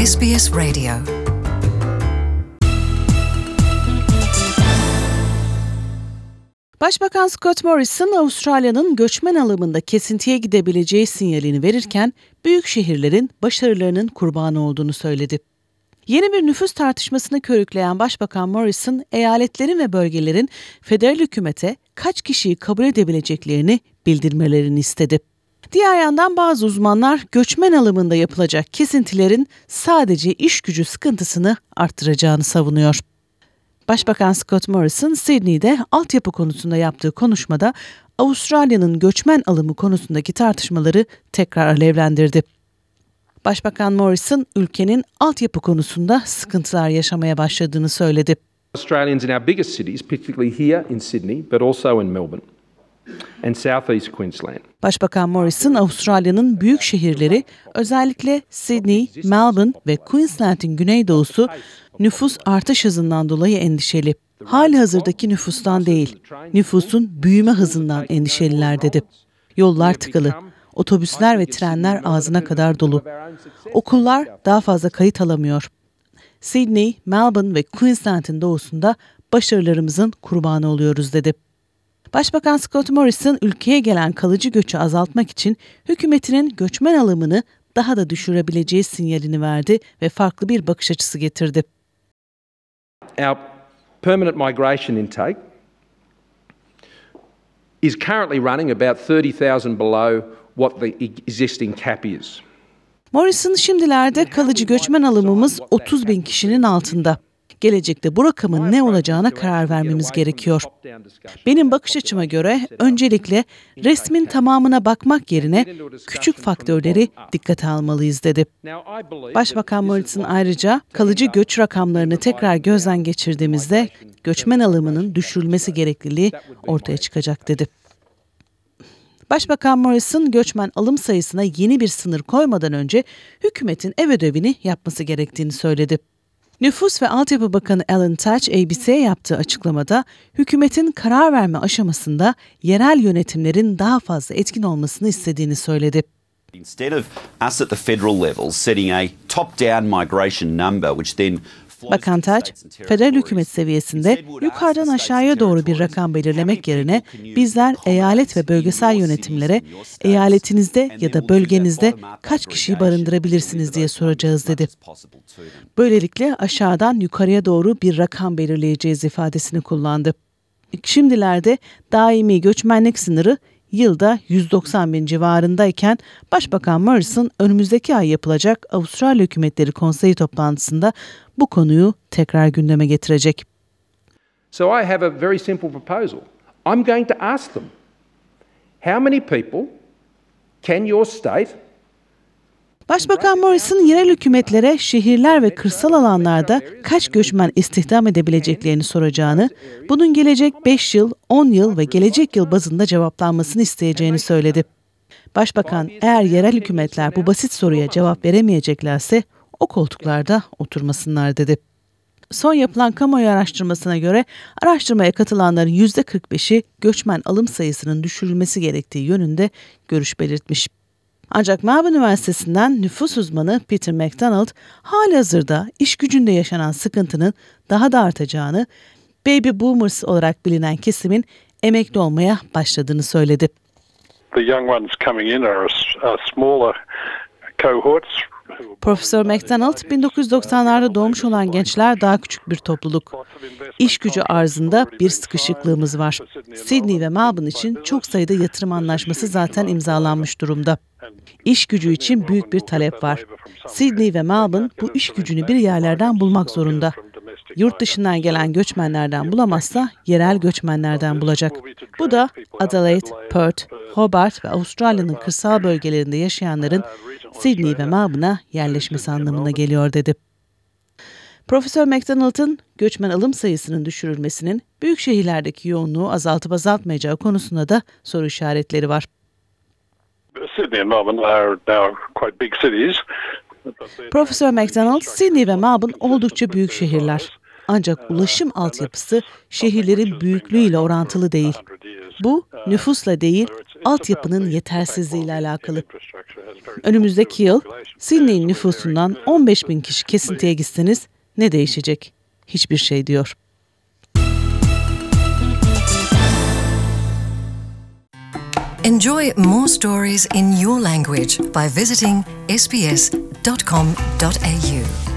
SBS Radio. Başbakan Scott Morrison, Avustralya'nın göçmen alımında kesintiye gidebileceği sinyalini verirken, büyük şehirlerin başarılarının kurbanı olduğunu söyledi. Yeni bir nüfus tartışmasını körükleyen Başbakan Morrison, eyaletlerin ve bölgelerin federal hükümete kaç kişiyi kabul edebileceklerini bildirmelerini istedi. Diğer yandan bazı uzmanlar göçmen alımında yapılacak kesintilerin sadece iş gücü sıkıntısını arttıracağını savunuyor. Başbakan Scott Morrison, Sydney'de altyapı konusunda yaptığı konuşmada Avustralya'nın göçmen alımı konusundaki tartışmaları tekrar alevlendirdi. Başbakan Morrison, ülkenin altyapı konusunda sıkıntılar yaşamaya başladığını söyledi. Australians in our biggest cities, particularly here in Sydney, but also in Melbourne and South East Queensland. Başbakan Morrison, Avustralya'nın büyük şehirleri, özellikle Sydney, Melbourne ve Queensland'in güneydoğusu nüfus artış hızından dolayı endişeli. Halihazırdaki nüfustan değil, nüfusun büyüme hızından endişeliler dedi. Yollar tıkalı, otobüsler ve trenler ağzına kadar dolu. Okullar daha fazla kayıt alamıyor. Sydney, Melbourne ve Queensland'in doğusunda başarılarımızın kurbanı oluyoruz dedi. Başbakan Scott Morrison, ülkeye gelen kalıcı göçü azaltmak için hükümetinin göçmen alımını daha da düşürebileceği sinyalini verdi ve farklı bir bakış açısı getirdi. Our permanent migration intake is currently running about 30,000 below what the existing cap is. Morrison, şimdilerde kalıcı göçmen alımımız 30 bin kişinin altında. Gelecekte bu rakamın ne olacağına karar vermemiz gerekiyor. Benim bakış açıma göre öncelikle resmin tamamına bakmak yerine küçük faktörleri dikkate almalıyız dedi. Başbakan Morrison ayrıca kalıcı göç rakamlarını tekrar gözden geçirdiğimizde göçmen alımının düşürülmesi gerekliliği ortaya çıkacak dedi. Başbakan Morrison, göçmen alım sayısına yeni bir sınır koymadan önce hükümetin ev ödevini yapması gerektiğini söyledi. Nüfus ve Altyapı Bakanı Alan Tudge, ABC'ye yaptığı açıklamada, hükümetin karar verme aşamasında yerel yönetimlerin daha fazla etkin olmasını istediğini söyledi. Instead of us at the federal level setting a top-down migration number which then Bakan Tudge, federal hükümet seviyesinde yukarıdan aşağıya doğru bir rakam belirlemek yerine bizler eyalet ve bölgesel yönetimlere eyaletinizde ya da bölgenizde kaç kişiyi barındırabilirsiniz diye soracağız dedi. Böylelikle aşağıdan yukarıya doğru bir rakam belirleyeceğiz ifadesini kullandı. Şimdilerde daimi göçmenlik sınırı yılda 190 bin civarındayken Başbakan Morrison önümüzdeki ay yapılacak Avustralya Hükümetleri Konseyi toplantısında bu konuyu tekrar gündeme getirecek. So I have a very simple proposal. I'm going to ask them, how many people can your state? Başbakan Morrison, yerel hükümetlere şehirler ve kırsal alanlarda kaç göçmen istihdam edebileceklerini soracağını, bunun gelecek 5 yıl, 10 yıl ve gelecek yıl bazında cevaplanmasını isteyeceğini söyledi. Başbakan, eğer yerel hükümetler bu basit soruya cevap veremeyeceklerse o koltuklarda oturmasınlar dedi. Son yapılan kamuoyu araştırmasına göre araştırmaya katılanların %45'i göçmen alım sayısının düşürülmesi gerektiği yönünde görüş belirtmiş. Ancak Melbourne Üniversitesi'nden nüfus uzmanı Peter McDonald, halihazırda iş gücünde yaşanan sıkıntının daha da artacağını, baby boomers olarak bilinen kesimin emekli olmaya başladığını söyledi. The young ones coming in are smaller cohorts. Profesör McDonald, 1990'larda doğmuş olan gençler daha küçük bir topluluk. İş gücü arzında bir sıkışıklığımız var. Sydney ve Melbourne için çok sayıda yatırım anlaşması zaten imzalanmış durumda. İş gücü için büyük bir talep var. Sydney ve Melbourne bu iş gücünü bir yerlerden bulmak zorunda. Yurt dışından gelen göçmenlerden bulamazsa yerel göçmenlerden bulacak. Bu da Adelaide, Perth, Hobart ve Avustralya'nın kırsal bölgelerinde yaşayanların Sydney ve Melbourne'a yerleşmesi anlamına geliyor dedi. Profesör McDonald'ın göçmen alım sayısının düşürülmesinin büyük şehirlerdeki yoğunluğu azaltıp azaltmayacağı konusunda da soru işaretleri var. Sydney and Melbourne are now quite big cities. Profesör McDonald, Sydney ve Melbourne oldukça büyük şehirler. Ancak ulaşım altyapısı şehirlerin büyüklüğüyle orantılı değil. Bu nüfusla değil, altyapının yetersizliğiyle alakalı. Önümüzdeki yıl Sydney'in nüfusundan 15.000 kişi kesintiye gitseniz ne değişecek? Hiçbir şey diyor. Enjoy more stories in your language by visiting sbs.com.au.